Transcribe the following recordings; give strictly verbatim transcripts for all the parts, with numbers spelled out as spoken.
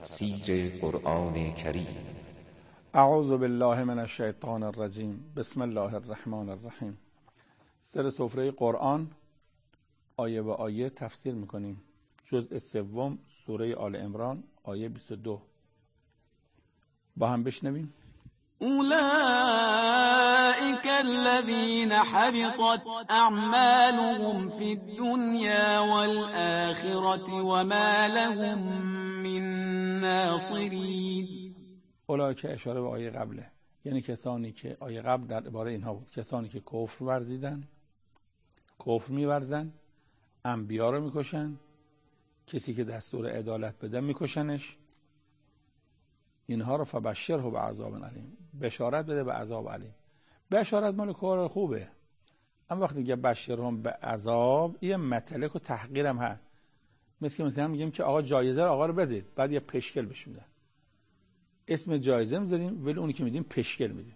تفسیر قرآن کریم. اعوذ بالله من الشیطان الرجیم. بسم الله الرحمن الرحیم. سر سفره قرآن آیه به آیه تفسیر میکنیم. جزء سوم سوره آل عمران آیه بیست و دو. با هم بشنویم. أولئك الذين حبطت أعمالهم في الدنيا والآخرة وما لهم من ناصرين. اولئک اشاره به آیه قبله، یعنی کسانی که آیه قبل درباره اینها بود، کسانی که کفر ورزیدن، کفر میورزن، انبیا رو میکشن، کسی که دستور عدالت بده میکشنش. اینها رو فبشره بعذاب علیم، بشارت بده به عذاب علیم. بشارت مال کار خوبه، اما وقتی که بشرهم به عذاب، یه متلک و تحقیرم هست. مثل که مثلا میگیم که آقا جایزه رو آقا رو بدید، بعد یه پشکل بهش میدن، اسم جایزه میذاریم ولی اونی که میدیم پشکل میدیم.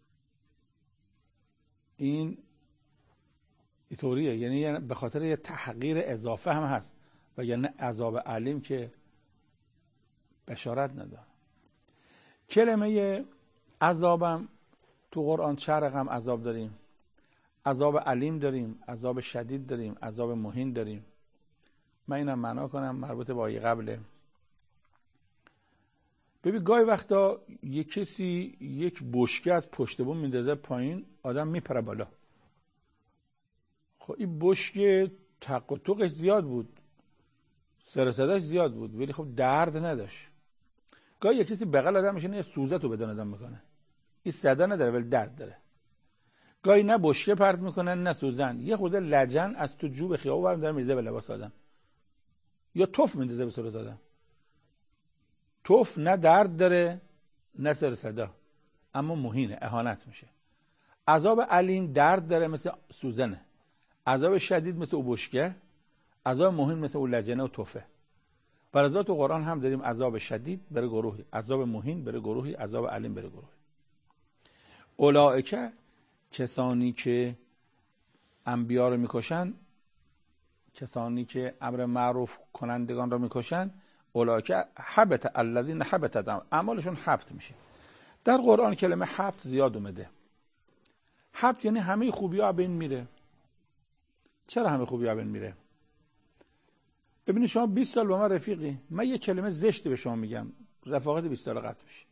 این اینطوریه، یعنی به خاطر یه تحقیر اضافه هم هست، و یعنی عذاب علیم که بشارت نداره. کلمه عذابم تو قرآن چه رقم عذاب داریم؟ عذاب علیم داریم، عذاب شدید داریم، عذاب مهین داریم. من اینم معنا کنم مربوط به آیه قبله. ببین گاهی وقتا یک کسی یک بشکه از پشت بوم میندازه پایین، آدم میپره بالا. خب این بشکه تق و توقش زیاد بود، سر و صداش زیاد بود، ولی خب درد نداشت. گاهی یک کسی بغل آدم میشینه یه سوزه تو بدن آدم میکنه، این صدا نداره ولی درد داره. گاهی نه بشکه پرت میکنن نه سوزن، یه خورده لجن از تو جوب خیابون برمی داره میزه به لباس آدم، یا توف میندازه به صورت آدم. توف نه درد داره نه سر صدا، اما مهینه، اهانت میشه. عذاب علیم درد داره مثل سوزنه، عذاب شدید مثل او بشکه، عذاب مهین مثل او لجنه و توفه. برای تو قرآن هم داریم عذاب شدید بره گروهی، عذاب مهین بره گروهی، عذاب علیم بره گروهی. اولئک کسانی که انبیا رو میکشن، کسانی که امر معروف کنندگان رو میکشن، اولئک حبط الذین حبطت اعمالشون حبط میشه. در قرآن کلمه حبط زیاد اومده. حبط یعنی همه خوبی ها بین میره. چرا همه خوبی ها بین میره؟ ببینید شما بیست سال با من رفیقی، من یه کلمه زشت به شما میگم، رفاقت بیست سال قطع میشه.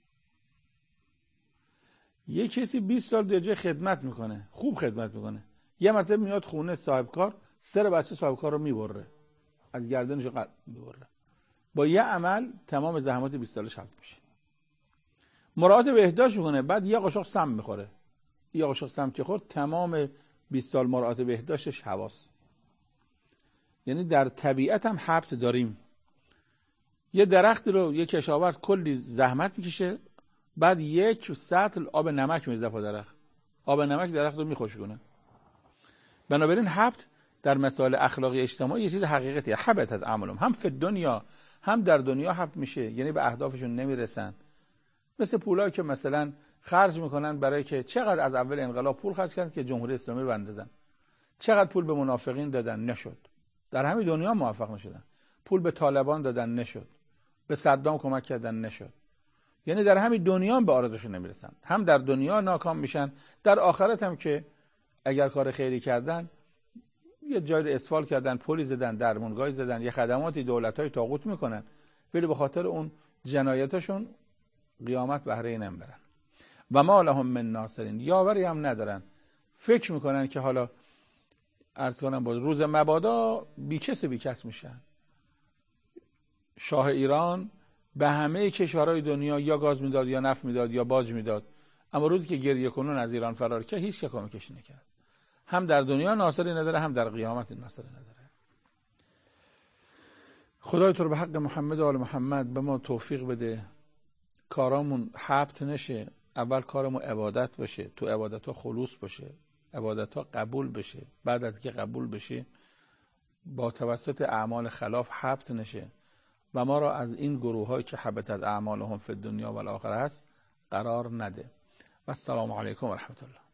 یه کسی بیست سال در جای خدمت میکنه، خوب خدمت میکنه، یه مرتبه میاد خونه صاحب کار، سر بچه صاحب کار رو میبره، از گردنش قطع میبره. با یه عمل تمام زحمات بیست سالش حل میشه. مراعات بهداشت میکنه، بعد یه قاشق سم میخوره، یه قاشق سم که خورد تمام بیست سال مراعات بهداشتش حواس. یعنی در طبیعت هم حبط داریم. یه درخت رو یه کشاورز کلی زحمت میکشه، بعد یک سطل آب نمک میزنه په درخت، آب نمک درخت رو میخشکونه. بنابراین حبط در مسائل اخلاقی اجتماعی یه چیز حقیقتیه. حبط از اعمالهم، هم فی دنیا هم در دنیا حبط میشه، یعنی به اهدافشون نمیرسن. مثل پولایی که مثلا خرج میکنن برای که چقدر از اول انقلاب پول خرج کردن که جمهوری اسلامی رو بندازن، چقدر پول به منافقین دادن نشد، در همین دنیا موفق نشدن. پول به طالبان دادن نشد، به صدام کمک کردن نشد. یعنی در همین دنیا هم به آرزوشون نمیرسن، هم در دنیا ناکام میشن، در آخرت هم که اگر کار خیری کردن، یه جای رو اسفال کردن، پلی زدن، درمونگاهی زدن، یه خدماتی دولت‌های طاغوت میکنن، ولی به خاطر اون جنایتشون قیامت بهره نمیبرن. و ما لهم من ناصرین، یاوری هم ندارن. فکر میکنن که حالا عرض کنم با روز مبادا بیکس بیکس میشن. شاه ایران به همه کشورهای دنیا یا گاز میداد یا نفت میداد یا باج میداد، اما روزی که گریه کنون از ایران فرار کرد هیچ که کمکش نکرد. هم در دنیا ناصری نداره، هم در قیامت ناصری نداره. خدای تو رو به حق محمد و آل محمد به ما توفیق بده کارامون حبط نشه. اول کارمون عبادت باشه، تو عبادت ها خلوص باشه، عبادت ها قبول بشه، بعد از که قبول بشه با توسط اعمال خلاف حبط نشه و ما را از این گروه هایی که حبطت اعمالهم فی الدنیا و الاخره هست قرار نده. و السلام علیکم و رحمت الله.